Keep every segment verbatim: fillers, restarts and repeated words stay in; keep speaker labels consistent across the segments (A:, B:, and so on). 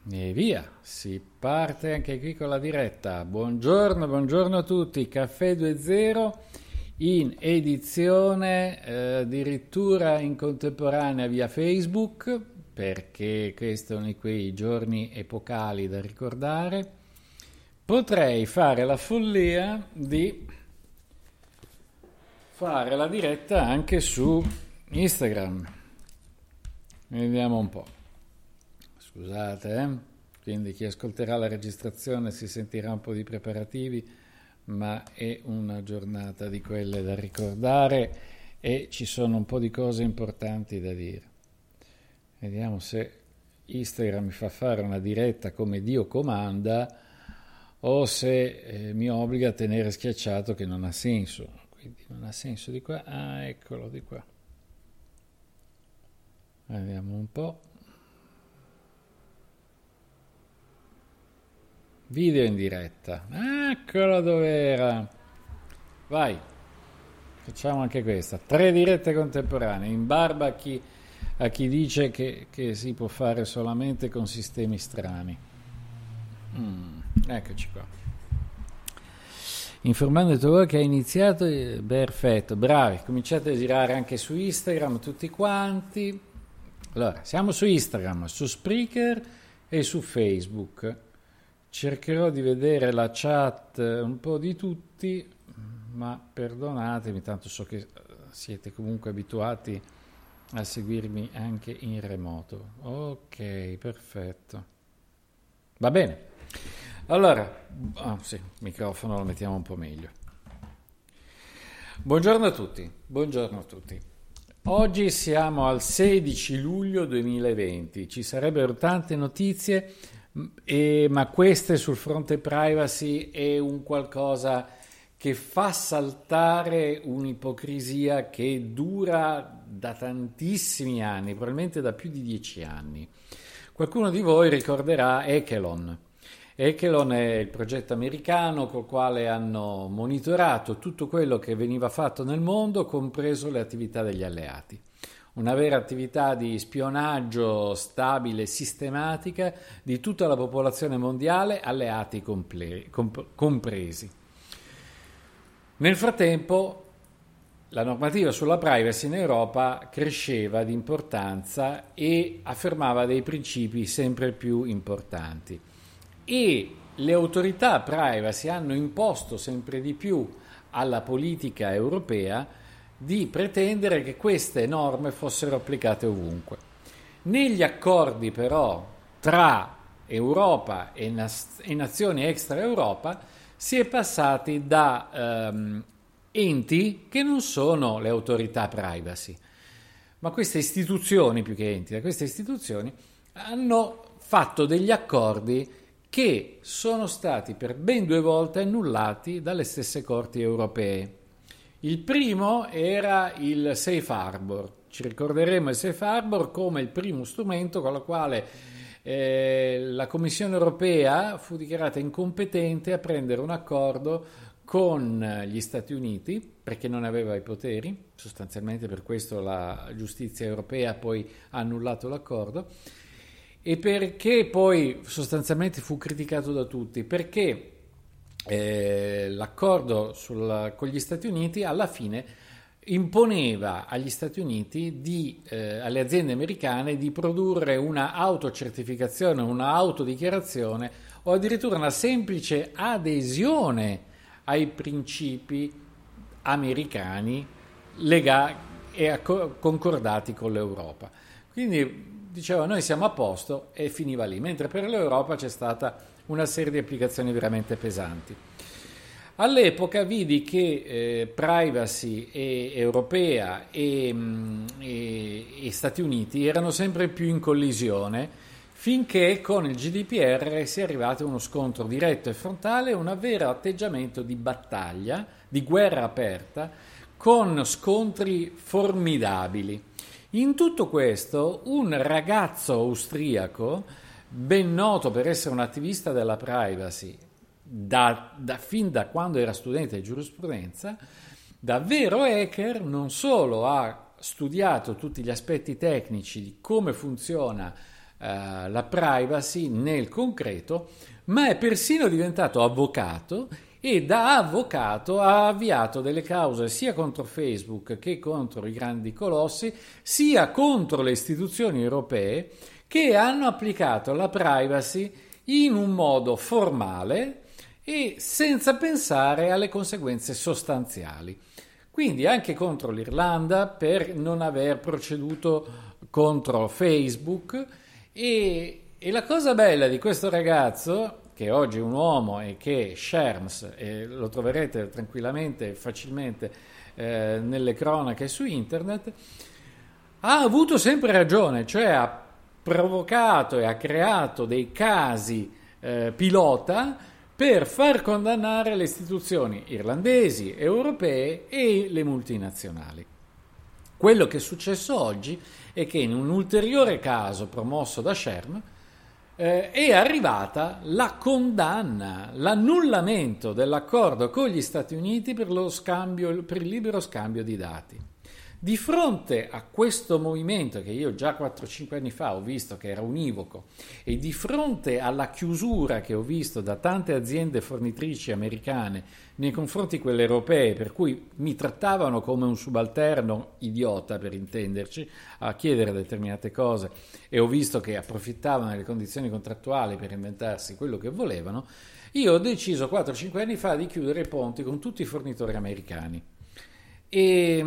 A: E via, si parte anche qui con la diretta. Buongiorno, buongiorno a tutti. Caffè due zero in edizione eh, addirittura in contemporanea via Facebook, perché questi sono quei giorni epocali da ricordare. Potrei fare la follia di fare la diretta anche su Instagram. Vediamo un po'. Scusate, eh? Quindi chi ascolterà la registrazione si sentirà un po' di preparativi, ma è una giornata di quelle da ricordare e ci sono un po' di cose importanti da dire. Vediamo se Instagram mi fa fare una diretta come Dio comanda o se eh, mi obbliga a tenere schiacciato, che non ha senso. Quindi non ha senso di qua. Ah, eccolo di qua. Vediamo un po'. Video in diretta. Eccolo dov'era. Vai. Facciamo anche questa. Tre dirette contemporanee. In barba a chi, a chi dice che, che si può fare solamente con sistemi strani. Mm, eccoci qua. Informando voi che ha iniziato. Perfetto, bravi. Cominciate a girare anche su Instagram tutti quanti. Allora, siamo su Instagram, su Spreaker e su Facebook. Cercherò di vedere la chat un po' di tutti, ma perdonatemi, tanto so che siete comunque abituati a seguirmi anche in remoto. Ok, perfetto. Va bene. Allora, oh, sì, il microfono lo mettiamo un po' meglio. Buongiorno a tutti, buongiorno a tutti. Oggi siamo al sedici luglio duemilaventi, ci sarebbero tante notizie. E, ma queste sul fronte privacy è un qualcosa che fa saltare un'ipocrisia che dura da tantissimi anni, probabilmente da più di dieci anni. Qualcuno di voi ricorderà Echelon. Echelon è il progetto americano col quale hanno monitorato tutto quello che veniva fatto nel mondo, compreso le attività degli alleati. Una vera attività di spionaggio stabile e sistematica di tutta la popolazione mondiale, alleati comple- comp- compresi. Nel frattempo, la normativa sulla privacy in Europa cresceva di importanza e affermava dei principi sempre più importanti. E le autorità privacy hanno imposto sempre di più alla politica europea di pretendere che queste norme fossero applicate ovunque. Negli accordi però tra Europa e, nas- e nazioni extra Europa si è passati da ehm, enti che non sono le autorità privacy, ma queste istituzioni, più che enti, da queste istituzioni hanno fatto degli accordi che sono stati per ben due volte annullati dalle stesse corti europee. Il primo era il Safe Harbor. Ci ricorderemo il Safe Harbor come il primo strumento con il quale eh, la Commissione europea fu dichiarata incompetente a prendere un accordo con gli Stati Uniti perché non aveva i poteri, sostanzialmente per questo la giustizia europea poi ha annullato l'accordo, e perché poi sostanzialmente fu criticato da tutti, perché Eh, l'accordo sul, con gli Stati Uniti alla fine imponeva agli Stati Uniti, di, eh, alle aziende americane, di produrre una autocertificazione, una autodichiarazione o addirittura una semplice adesione ai principi americani lega- e acc- concordati con l'Europa. Quindi diceva noi siamo a posto e finiva lì, mentre per l'Europa c'è stata una serie di applicazioni veramente pesanti. All'epoca vidi che eh, privacy e, europea e, mh, e, e Stati Uniti erano sempre più in collisione, finché con il G D P R si è arrivati a uno scontro diretto e frontale, un vero atteggiamento di battaglia, di guerra aperta, con scontri formidabili. In tutto questo un ragazzo austriaco, ben noto per essere un attivista della privacy da, da, fin da quando era studente di giurisprudenza, da vero hacker, non solo ha studiato tutti gli aspetti tecnici di come funziona eh, la privacy nel concreto, ma è persino diventato avvocato e da avvocato ha avviato delle cause sia contro Facebook che contro i grandi colossi, sia contro le istituzioni europee che hanno applicato la privacy in un modo formale e senza pensare alle conseguenze sostanziali. Quindi anche contro l'Irlanda per non aver proceduto contro Facebook e, e la cosa bella di questo ragazzo, che oggi è un uomo e che Scherms, e lo troverete tranquillamente e facilmente eh, nelle cronache su internet, ha avuto sempre ragione, cioè ha provocato e ha creato dei casi eh, pilota per far condannare le istituzioni irlandesi, europee e le multinazionali. Quello che è successo oggi è che in un ulteriore caso promosso da Scherm eh, è arrivata la condanna, l'annullamento dell'accordo con gli Stati Uniti per lo scambio, per il libero scambio di dati. Di fronte a questo movimento che io già quattro cinque anni fa ho visto che era univoco e di fronte alla chiusura che ho visto da tante aziende fornitrici americane nei confronti di quelle europee, per cui mi trattavano come un subalterno idiota, per intenderci, a chiedere determinate cose, e ho visto che approfittavano delle condizioni contrattuali per inventarsi quello che volevano, io ho deciso quattro cinque anni fa di chiudere i ponti con tutti i fornitori americani. E,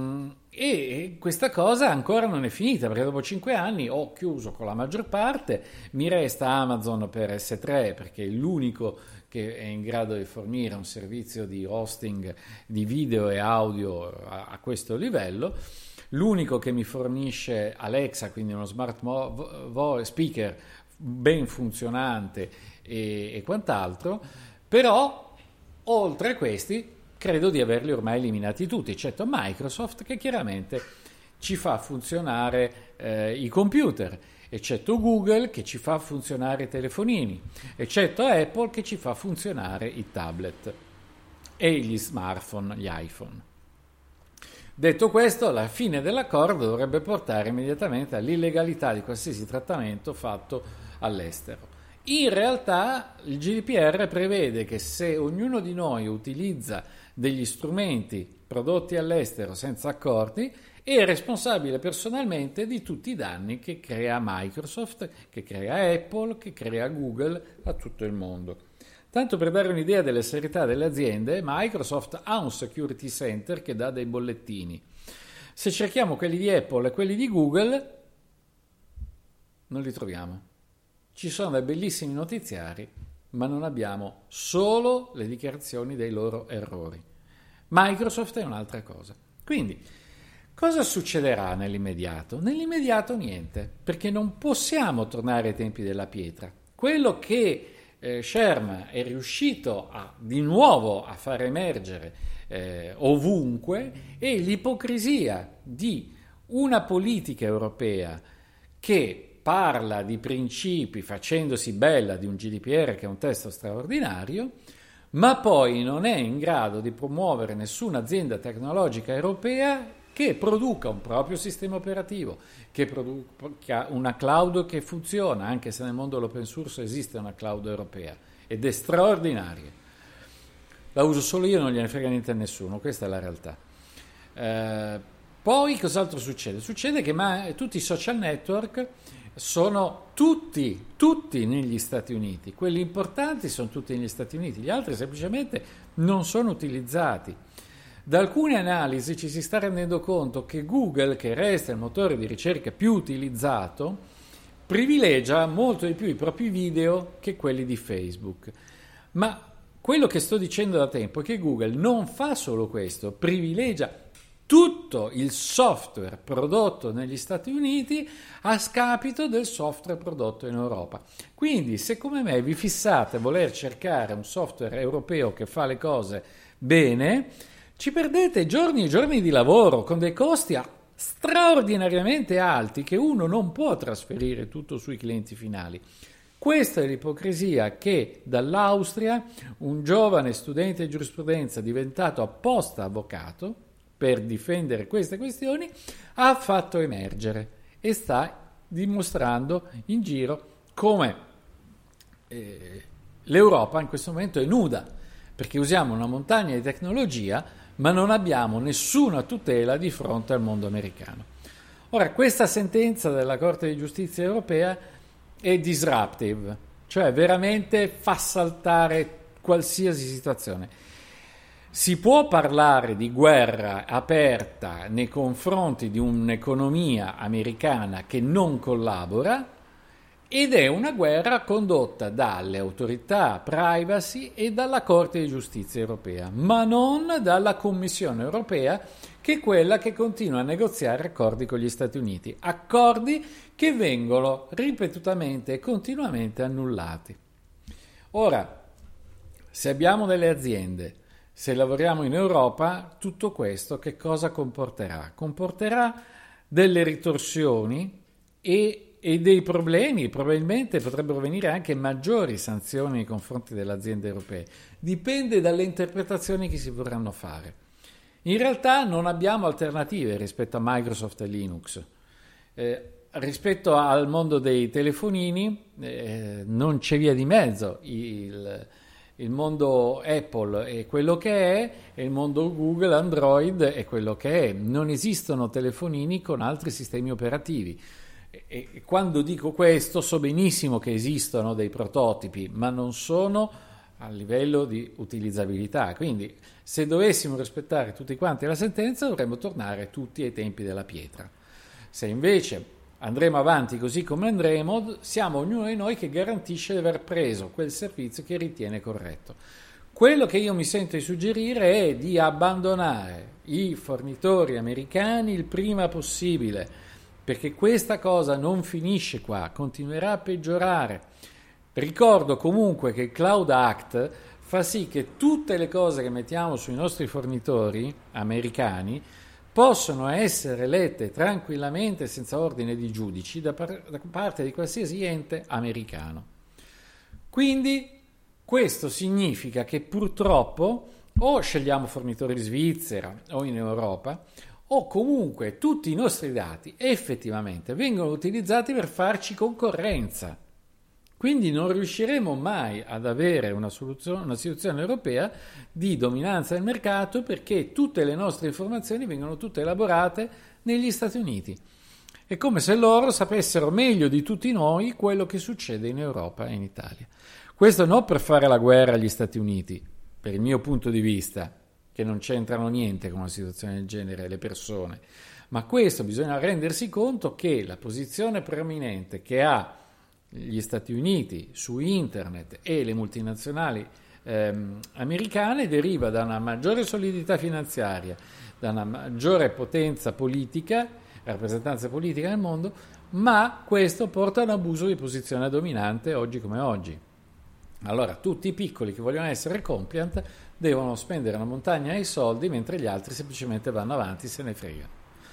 A: e questa cosa ancora non è finita, perché dopo cinque anni ho chiuso con la maggior parte, mi resta Amazon per S tre perché è l'unico che è in grado di fornire un servizio di hosting di video e audio a, a questo livello, l'unico che mi fornisce Alexa, quindi uno smart mo- vo- speaker ben funzionante e, e quant'altro, però oltre a questi credo di averli ormai eliminati tutti, eccetto Microsoft che chiaramente ci fa funzionare eh, i computer, eccetto Google che ci fa funzionare i telefonini, eccetto Apple che ci fa funzionare i tablet e gli smartphone, gli iPhone. Detto questo, la fine dell'accordo dovrebbe portare immediatamente all'illegalità di qualsiasi trattamento fatto all'estero. In realtà il G D P R prevede che se ognuno di noi utilizza degli strumenti prodotti all'estero senza accordi è responsabile personalmente di tutti i danni che crea Microsoft, che crea Apple, che crea Google a tutto il mondo. Tanto per dare un'idea della serietà delle aziende, Microsoft ha un security center che dà dei bollettini. Se cerchiamo quelli di Apple e quelli di Google, non li troviamo. Ci sono dei bellissimi notiziari, ma non abbiamo solo le dichiarazioni dei loro errori. Microsoft è un'altra cosa. Quindi, cosa succederà nell'immediato? Nell'immediato niente, perché non possiamo tornare ai tempi della pietra. Quello che eh, Scherm è riuscito a, di nuovo a far emergere eh, ovunque è l'ipocrisia di una politica europea che parla di principi facendosi bella di un G D P R che è un testo straordinario, ma poi non è in grado di promuovere nessuna azienda tecnologica europea che produca un proprio sistema operativo, che produca una cloud che funziona, anche se nel mondo dell'open source esiste una cloud europea, ed è straordinaria. La uso solo io, non gliene frega niente a nessuno, questa è la realtà. Eh, poi cos'altro succede? Succede che ma, tutti i social network sono tutti, tutti negli Stati Uniti, quelli importanti sono tutti negli Stati Uniti, gli altri semplicemente non sono utilizzati. Da alcune analisi ci si sta rendendo conto che Google, che resta il motore di ricerca più utilizzato, privilegia molto di più i propri video che quelli di Facebook. Ma quello che sto dicendo da tempo è che Google non fa solo questo, privilegia tutto il software prodotto negli Stati Uniti a scapito del software prodotto in Europa. Quindi, se come me vi fissate a voler cercare un software europeo che fa le cose bene, ci perdete giorni e giorni di lavoro con dei costi straordinariamente alti che uno non può trasferire tutto sui clienti finali. Questa è l'ipocrisia che dall'Austria un giovane studente di giurisprudenza diventato apposta avvocato per difendere queste questioni ha fatto emergere e sta dimostrando in giro come eh, l'Europa in questo momento è nuda, perché usiamo una montagna di tecnologia, ma non abbiamo nessuna tutela di fronte al mondo americano. Ora, questa sentenza della Corte di Giustizia europea è disruptive, cioè veramente fa saltare qualsiasi situazione. Si può parlare di guerra aperta nei confronti di un'economia americana che non collabora, ed è una guerra condotta dalle autorità privacy e dalla Corte di Giustizia europea, ma non dalla Commissione europea, che è quella che continua a negoziare accordi con gli Stati Uniti, accordi che vengono ripetutamente e continuamente annullati. Ora, se abbiamo delle aziende, se lavoriamo in Europa, tutto questo che cosa comporterà? Comporterà delle ritorsioni e e dei problemi, probabilmente potrebbero venire anche maggiori sanzioni nei confronti delle aziende europee. Dipende dalle interpretazioni che si vorranno fare. In realtà non abbiamo alternative rispetto a Microsoft e Linux. Eh, rispetto al mondo dei telefonini eh, non c'è via di mezzo. Il, il mondo Apple è quello che è e il mondo Google, Android è quello che è. Non esistono telefonini con altri sistemi operativi. E quando dico questo so benissimo che esistono dei prototipi, ma non sono a livello di utilizzabilità. Quindi se dovessimo rispettare tutti quanti la sentenza dovremmo tornare tutti ai tempi della pietra. Se invece andremo avanti così come andremo, siamo ognuno di noi che garantisce di aver preso quel servizio che ritiene corretto. Quello che io mi sento di suggerire è di abbandonare i fornitori americani il prima possibile, perché questa cosa non finisce qua, continuerà a peggiorare. Ricordo comunque che il Cloud Act fa sì che tutte le cose che mettiamo sui nostri fornitori americani possono essere lette tranquillamente senza ordine di giudici da, par- da parte di qualsiasi ente americano. Quindi questo significa che purtroppo o scegliamo fornitori in Svizzera o in Europa, o comunque tutti i nostri dati effettivamente vengono utilizzati per farci concorrenza. Quindi non riusciremo mai ad avere una soluzione, una situazione europea di dominanza del mercato, perché tutte le nostre informazioni vengono tutte elaborate negli Stati Uniti. È come se loro sapessero meglio di tutti noi quello che succede in Europa e in Italia. Questo non per fare la guerra agli Stati Uniti, per il mio punto di vista, che non c'entrano niente con una situazione del genere le persone, ma questo bisogna rendersi conto che la posizione preeminente che ha gli Stati Uniti su internet e le multinazionali ehm, americane deriva da una maggiore solidità finanziaria, da una maggiore potenza politica, rappresentanza politica nel mondo, ma questo porta a un abuso di posizione dominante oggi come oggi. Allora tutti i piccoli che vogliono essere compliant devono spendere una montagna di soldi, mentre gli altri semplicemente vanno avanti e se ne fregano.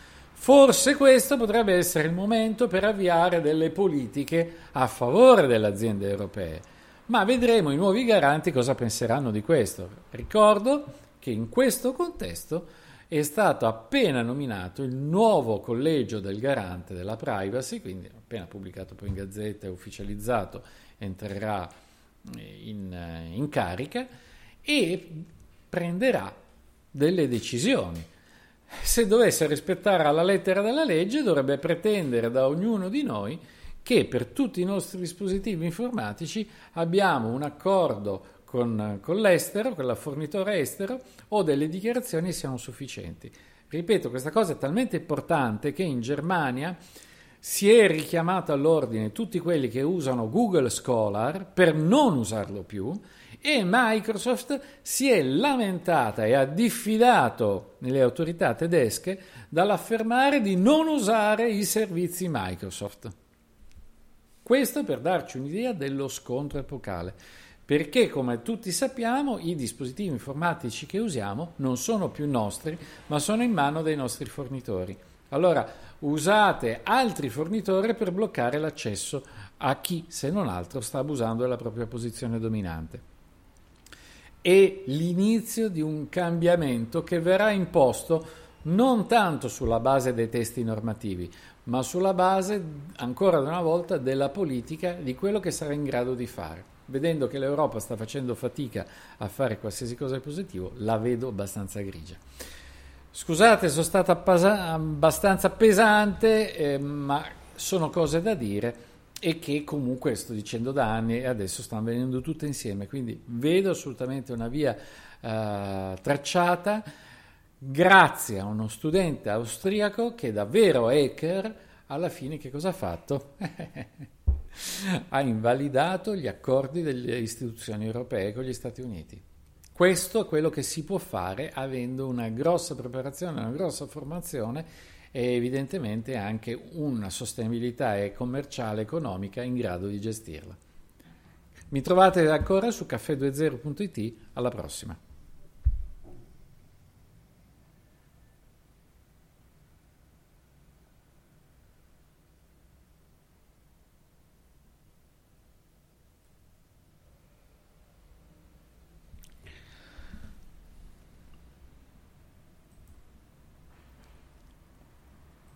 A: Forse questo potrebbe essere il momento per avviare delle politiche a favore delle aziende europee, ma vedremo i nuovi garanti cosa penseranno di questo. Ricordo che in questo contesto è stato appena nominato il nuovo collegio del garante della privacy, quindi appena pubblicato poi in Gazzetta e ufficializzato entrerà in, in carica e prenderà delle decisioni. Se dovesse rispettare alla lettera della legge, dovrebbe pretendere da ognuno di noi che per tutti i nostri dispositivi informatici abbiamo un accordo con, con l'estero, con la fornitore estero, o delle dichiarazioni siano sufficienti. Ripeto, questa cosa è talmente importante che in Germania si è richiamato all'ordine tutti quelli che usano Google Scholar per non usarlo più, e Microsoft si è lamentata e ha diffidato nelle autorità tedesche dall'affermare di non usare i servizi Microsoft. Questo per darci un'idea dello scontro epocale, perché come tutti sappiamo i dispositivi informatici che usiamo non sono più nostri, ma sono in mano dei nostri fornitori. Allora usate altri fornitori per bloccare l'accesso a chi, se non altro, sta abusando della propria posizione dominante. È l'inizio di un cambiamento che verrà imposto non tanto sulla base dei testi normativi, ma sulla base, ancora una volta, della politica, di quello che sarà in grado di fare. Vedendo che l'Europa sta facendo fatica a fare qualsiasi cosa di positivo, la vedo abbastanza grigia. Scusate, sono stata pasa- abbastanza pesante, eh, ma sono cose da dire e che comunque sto dicendo da anni e adesso stanno venendo tutte insieme. Quindi vedo assolutamente una via eh, tracciata grazie a uno studente austriaco che da vero hacker alla fine che cosa ha fatto? Ha invalidato gli accordi delle istituzioni europee con gli Stati Uniti. Questo è quello che si può fare avendo una grossa preparazione, una grossa formazione e evidentemente anche una sostenibilità commerciale economica in grado di gestirla. Mi trovate ancora su caffè venti punto it, alla prossima.